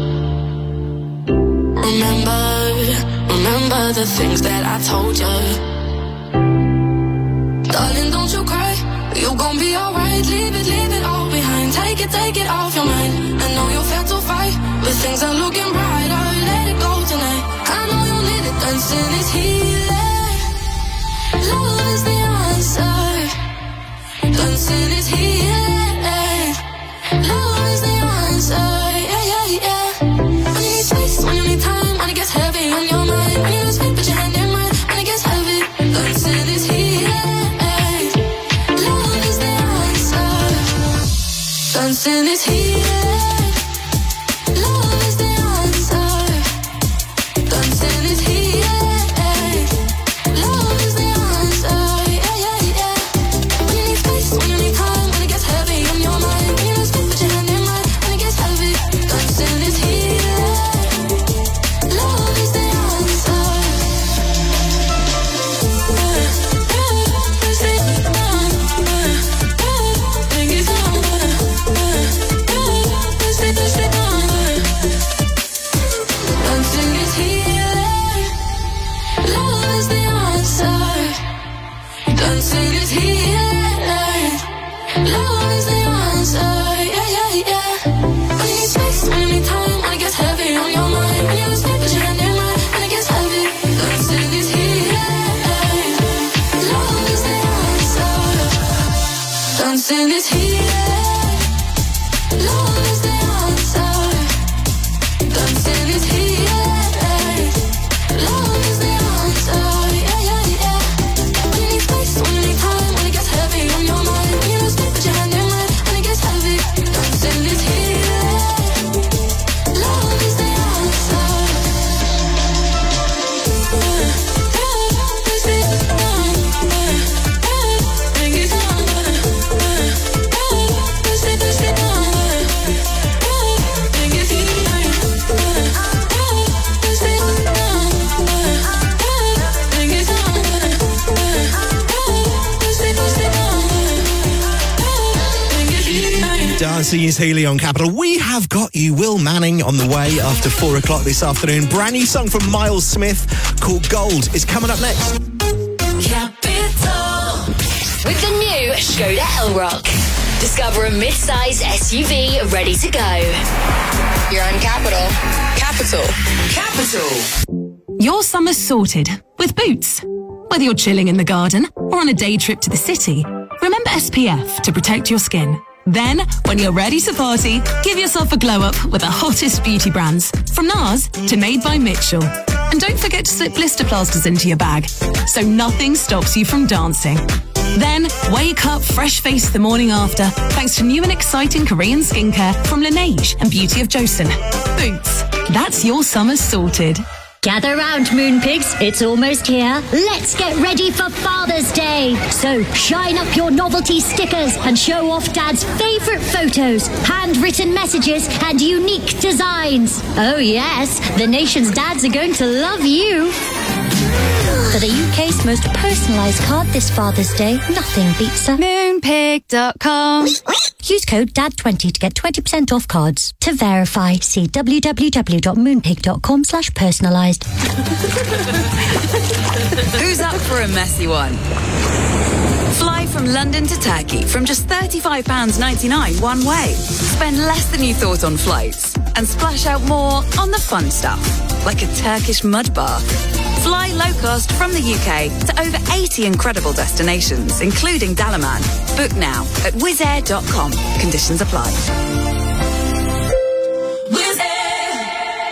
Remember, remember the things that I told you. Darling, don't you cry, you gon' be alright. Leave it, leave it all behind. Take it, take it off your mind. I know you felt to fight, but things are looking brighter. Let it go tonight. I know you need it, dancing is healing. Love is the answer. Dancing is healing. Love is the answer. Yeah, yeah, yeah. When you need space, when you need time, when it gets heavy on your mind, when you lose faith, put your hand in mine, when it gets heavy. Dancing is healing. Love is the answer. Dancing is healing. Love is the answer. Dancing is healing. Love is the answer. Yeah, yeah, yeah. When you need space, when you need time, when it gets heavy on your mind, when you lose faith, put your hand in mine, when it gets heavy. Dancing is healing. Love is the answer. Dancing is healing. Love is the answer. Dancing is healing. Love is the answer. Yeah, yeah, yeah. When you need space, when you need time, when it gets heavy on your mind, when you lose faith, put your hand in mine, when it gets heavy. Dancing is healing. Love is the answer. Dancing is healing. Love is the answer. Dancing is healing. Love is the answer. Yeah, yeah, yeah. When you need space, when you need time, when it gets heavy on your mind, when you lose faith, put your hand in mine, when it gets heavy. Dancing is healing. Love is the answer. Love is the answer. Dancing is Healy on Capital. We have got you Will Manning on the way after four o'clock this afternoon. Brand new song from Miles Smith called Gold is coming up next. Capital. With the new Skoda Elrock. Discover a mid-size S U V ready to go. You're on Capital. Capital. Capital. Your summer's sorted with Boots. Whether you're chilling in the garden or on a day trip to the city, remember S P F to protect your skin. Then, when you're ready to party, give yourself a glow-up with the hottest beauty brands, from NARS to Made by Mitchell. And don't forget to slip blister plasters into your bag, so nothing stops you from dancing. Then, wake up fresh-faced the morning after, thanks to new and exciting Korean skincare from Laneige and Beauty of Joseon. Boots. That's your summer sorted. Gather round, Moonpigs. It's almost here. Let's get ready for Father's Day. So shine up your novelty stickers and show off Dad's favourite photos, handwritten messages and unique designs. Oh yes, the nation's dads are going to love you. For the U K's most personalised card this Father's Day, nothing beats a moonpig dot com. Use code D A D twenty to get twenty percent off cards. To verify, see w w w dot moonpig dot com slash personalised. Who's up for a messy one? Fly from London to Turkey from just thirty-five pounds ninety-nine one way. Spend less than you thought on flights and splash out more on the fun stuff, like a Turkish mud bath. Fly low cost from the U K to over eighty incredible destinations, including Dalaman. Book now at wizz air dot com. Conditions apply. Wizz Air.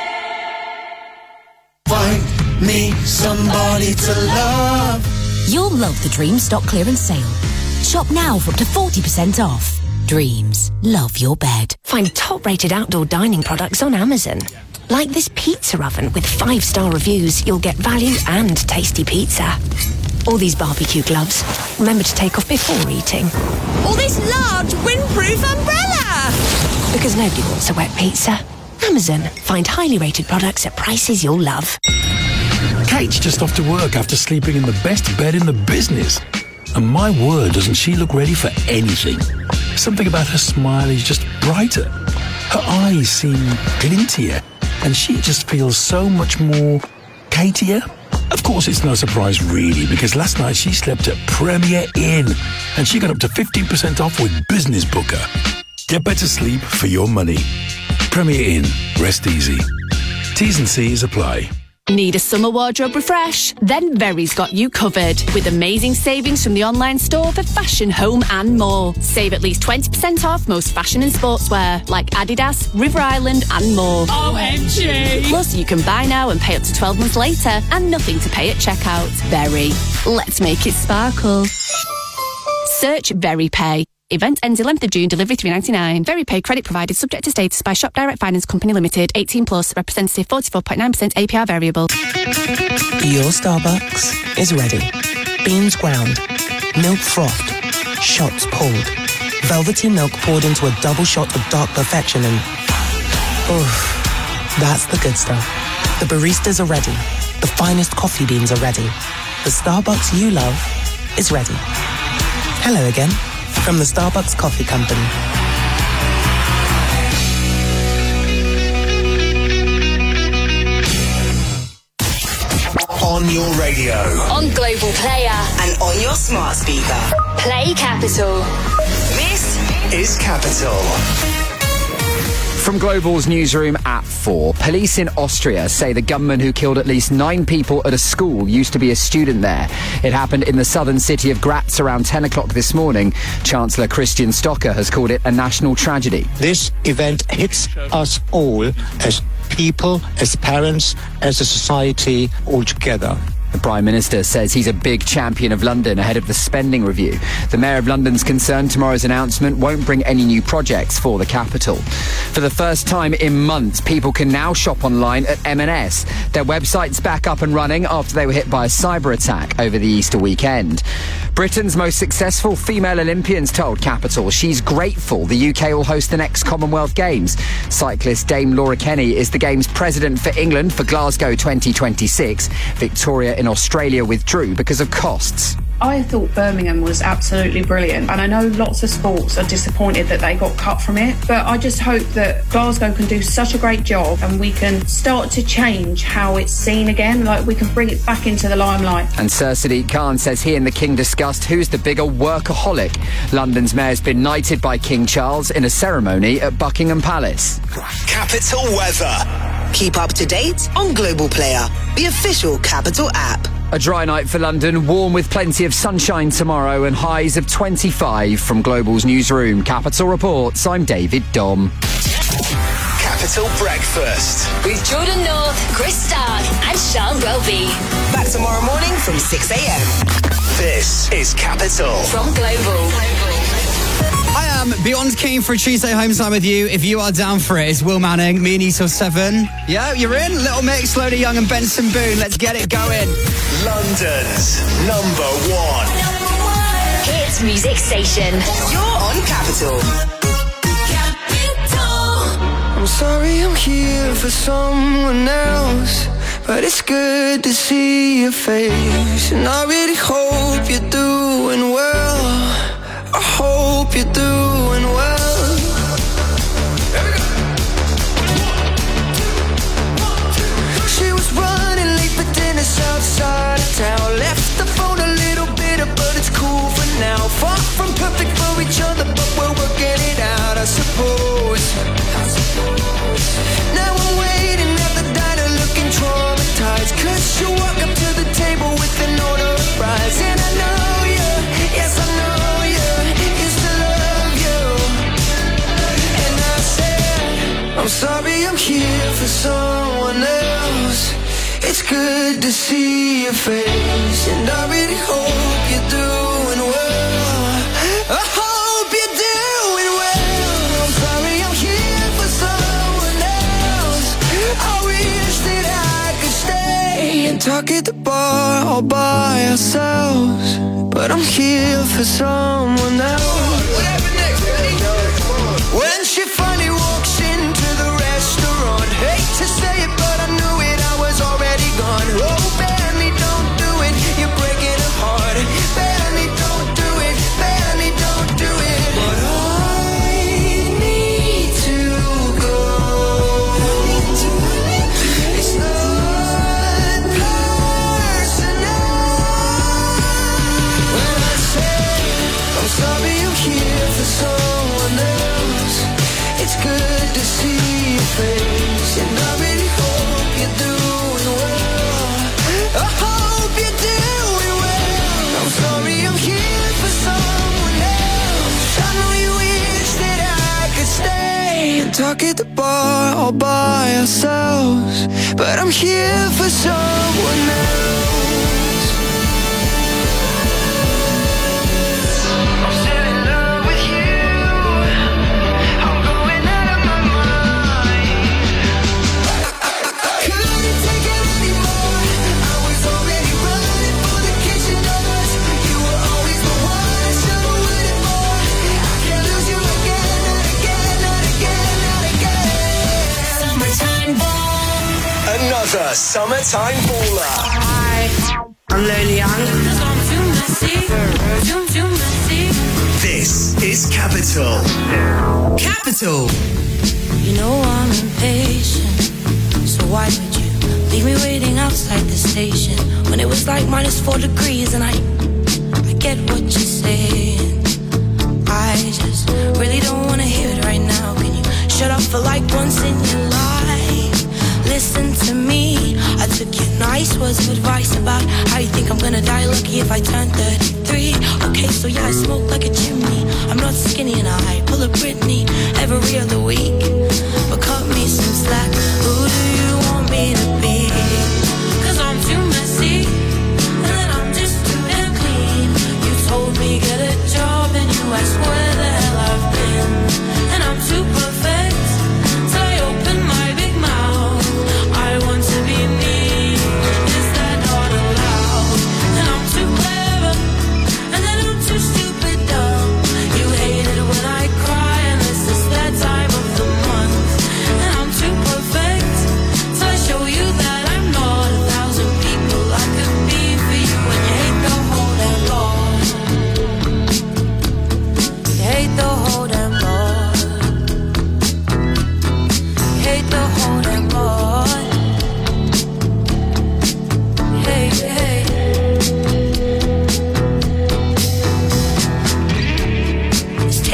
Find me somebody to love. You'll love the Dreams stock clearance sale. Shop now for up to forty percent off. Dreams. Love your bed. Find top-rated outdoor dining products on Amazon. Like this pizza oven with five-star reviews, you'll get value and tasty pizza. Or these barbecue gloves. Remember to take off before eating. Or this large windproof umbrella. Because nobody wants a wet pizza. Amazon. Find highly rated products at prices you'll love. Kate's just off to work after sleeping in the best bed in the business. And my word, doesn't she look ready for anything? Something about her smile is just brighter. Her eyes seem glintier. And she just feels so much more Katier. Of course, it's no surprise really, because last night she slept at Premier Inn and she got up to fifteen percent off with Business Booker. Get better sleep for your money. Premier Inn. Rest easy. T's and C's apply. Need a summer wardrobe refresh? Then Very's got you covered with amazing savings from the online store for fashion, home and more. Save at least twenty percent off most fashion and sportswear like Adidas, River Island and more. O M G! Plus you can buy now and pay up to twelve months later and nothing to pay at checkout. Very. Let's make it sparkle. Search Very Pay. Event ends eleventh of June, delivery three ninety-nine. Very Pay credit provided subject to status by Shop Direct Finance Company Limited. eighteen plus, representative forty-four point nine percent A P R variable. Your Starbucks is ready. Beans ground, milk frothed, shots pulled, velvety milk poured into a double shot of dark perfection and... oof, that's the good stuff. The baristas are ready. The finest coffee beans are ready. The Starbucks you love is ready. Hello again. From the Starbucks Coffee Company. On your radio. On Global Player. And on your smart speaker. Play Capital. This is Capital. From Global's newsroom at four, police in Austria say the gunman who killed at least nine people at a school used to be a student there. It happened in the southern city of Graz around ten o'clock this morning. Chancellor Christian Stocker has called it a national tragedy. This event hits us all as people, as parents, as a society altogether. The Prime Minister says he's a big champion of London ahead of the spending review. The Mayor of London's concerned tomorrow's announcement won't bring any new projects for the capital. For the first time in months, people can now shop online at M and S. Their website's back up and running after they were hit by a cyber attack over the Easter weekend. Britain's most successful female Olympians told Capital she's grateful the U K will host the next Commonwealth Games. Cyclist Dame Laura Kenny is the Games president for England for Glasgow twenty twenty-six. Victoria in Australia withdrew because of costs. I thought Birmingham was absolutely brilliant, and I know lots of sports are disappointed that they got cut from it, but I just hope that Glasgow can do such a great job and we can start to change how it's seen again, like we can bring it back into the limelight. And Sir Sadiq Khan says he and the King discussed who's the bigger workaholic. London's mayor's been knighted by King Charles in a ceremony at Buckingham Palace. Capital weather. Keep up to date on Global Player, the official Capital app. A dry night for London, warm with plenty of sunshine tomorrow and highs of twenty-five. From Global's newsroom, Capital Reports, I'm David Dom. Capital Breakfast. With Jordan North, Chris Stark and Sean Welby. Back tomorrow morning from six a.m. This is Capital. From Global. I am beyond keen for a Tuesday home time with you. If you are down for it, it's Will Manning, me and you till seven. Yeah, you're in? Little Mix, Loda Young and Benson Boone. Let's get it going. London's number one. Hits music station. You're on Capital. I'm sorry I'm here for someone else, but it's good to see your face. And I really hope you're doing well. I hope you're doing well. She was running late for dinner outside of town. Left the phone a little bitter, but it's cool for now. Far from perfect for each other, but we're working it out, I suppose. Now I'm waiting at the diner looking traumatized, cause you walk up to the table with an order of fries. And I know you, yes I know you, used to love you. And I said, I'm sorry I'm here for someone else. It's good to see your face, and I really hope you're doing well. I hope you're doing well. I'm sorry I'm here for someone else. I wish that I could stay and talk at the bar all by ourselves, but I'm here for someone else. When she finally walks into the restaurant, hate to say it, but I knew it, I was already gone. Oh, Benny, don't do it, you're breaking her heart. Benny, don't do it, Benny, don't do it. But I need to go. It's not personal. When I say I'm sorry I'm here for someone else, it's good to see your face, and I really hope you're doing well. I hope you're doing well. I'm sorry I'm here for someone else. I know you wish that I could stay and talk at the bar all by ourselves, but I'm here for someone else. I'm still in love with you. I'm going out of my mind. Couldn't take it anymore. I was already running for the kitchen doors. You were always the one I should have waited for. I can't lose you again, not again, not again, not again. Summertime ball. Another summertime baller. Hi, I'm Loda Young. This is Capital. Capital. You know I'm impatient, so why would you leave me waiting outside the station when it was like minus four degrees? And I, I get what you're saying. I just really don't wanna hear it right now. Can you shut up for like once in your life? Listen to me. I took your nice words of advice about how you think I'm gonna die lucky if I turn thirty-three. Okay, so yeah, I smoke like a chimney. I'm not skinny and I pull a Britney every other week. But cut me some slack. Who do you want me to be? Cause I'm too messy, and then I'm just too damn clean. You told me get a job and you asked where the hell I've been. And I'm too perfect, so I open my big mouth. I want to be me, is that not allowed? And I'm too clever, and then I'm too stupid dumb. You hate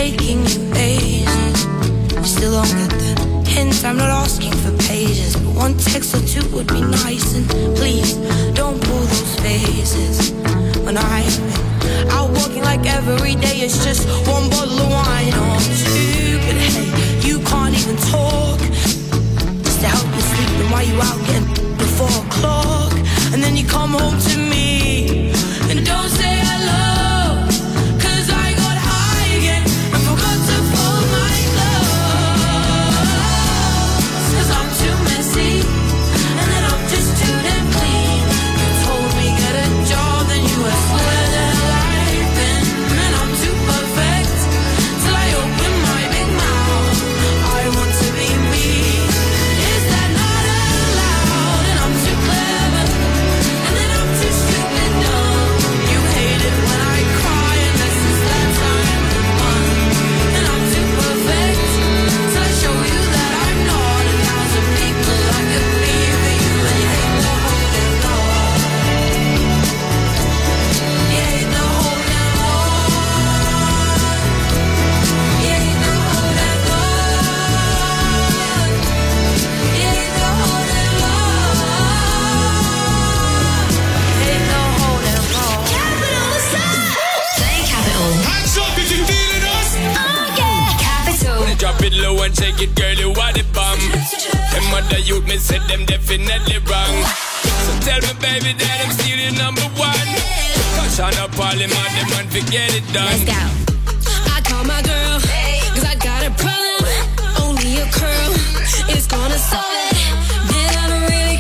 taking you ages. You still don't get the hint. I'm not asking for pages, but one text or two would be nice. And please don't pull those faces when I'm out walking like every day it's just one bottle of wine or two. But hey, you can't even talk just to help you sleep. And why you out getting before o'clock? And then you come home to me and don't say hello, 'cause I got high again and forgot to fold my clothes. 'Cause I'm too messy and then I'm just too damn clean. You told me get a job, then you were swear that life been. And I'm too perfect till I open my big mouth. I want to be me. Is that not allowed? And I'm too clever. And then I'm too stupid dumb. You hate it when I cry unless it's that time of month. And I'm too perfect till I show you that I'm not. A thousand people I could be for you, and you hate the whole damn lot. You hate the whole damn lot. You hate the whole damn lot. You hate the whole damn lot. Hate the whole damn lot. Play Capital. Hands up if you're feeling us. Oh yeah. Capital. Drop it low and shake it, girl, you want it bomb. Them other youth, me said them definitely wrong. So tell me, baby, that I'm still your number one. Touch on a parliament, them and forget it done. Let's go. I call my girl, 'cause I got a problem. Only a curl is gonna solve it. Then I don't really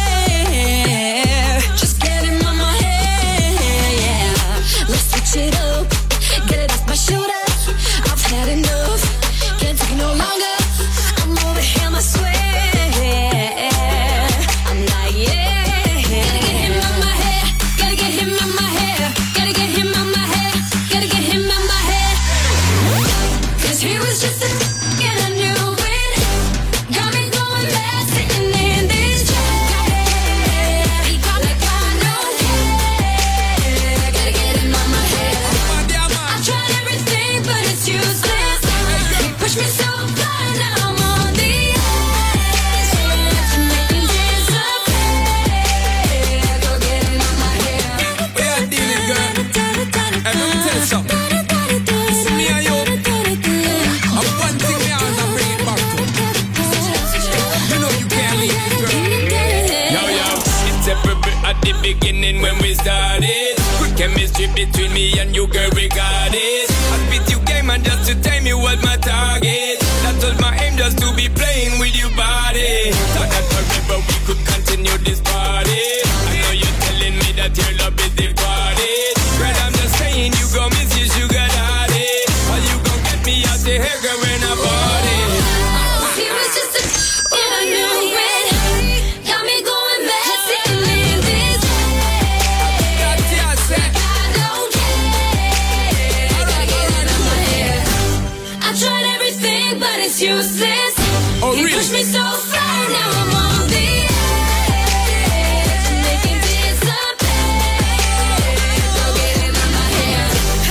care. Just get him on my head, yeah. Let's switch it up. Get it off my shoulder. I've had enough. Can't take it no longer. I'm over him, I swear. I'm like, yeah. Gotta get him on my head. Gotta get him on my head. Gotta get him on my head. Gotta get him on my head. 'Cause he was just a and I knew it. Got me going mad sitting in this chair. He got like I don't care. Gotta get him on my head. I tried everything, but it's useless. He pushed me so far, now I'm on the edge. To make me disappear. Go get him on my head. We are dealing, girl. And let me tell you something. It's me and you. And one thing me always a bring it back to. You know you can't leave me, girl. Yo, yo. It's a bit at the beginning when we started. Good chemistry between me and you, girl, regardless. I spit you game and just to time you was my target. That was my aim, just to be playing with your body. Thought that forever we could continue this party. I know you're telling me that your love is departed. Girl, I'm just saying you gon' miss your sugar daddy. Or you gon' get me out the hair, girl, when I party. He was just a and I knew it. Got me going mad sitting in this chair. I don't care. Gotta get it on my head. I tried everything, but it's useless. Oh, He really? pushed me so far, now I'm on the edge. To make him disappear. Go get him on my head.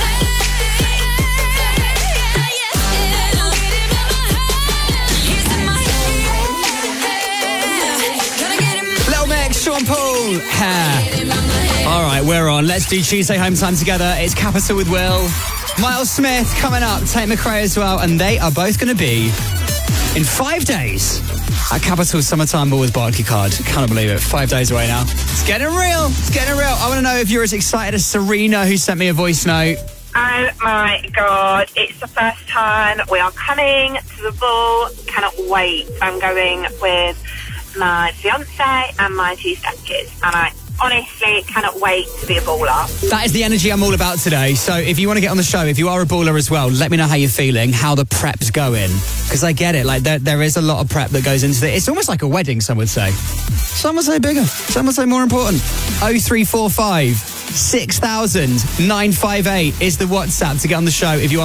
Go get him on my head. He's in my head. Gotta get him. Little Mix, Sean Paul, hair. All right, we're on. Let's do Tuesday home time together. It's Capital with Will. Miles Smith coming up, Tate McRae as well, and they are both going to be in five days at Capital Summertime Ball with Barclaycard. Can't believe it. Five days away now. It's getting real. It's getting real. I want to know if you're as excited as Serena, who sent me a voice note. Oh my God, it's the first time we are coming to the ball. Cannot wait. I'm going with my fiance and my two stepkids, and I honestly cannot wait to be a baller. That is the energy I'm all about today. So if you want to get on the show, if you are a baller as well, let me know how you're feeling, how the prep's going. Because I get it, like there, there is a lot of prep that goes into it. It's almost like a wedding, some would say. Some would say bigger, some would say more important. oh three four five, six thousand, nine five eight is the WhatsApp to get on the show if you are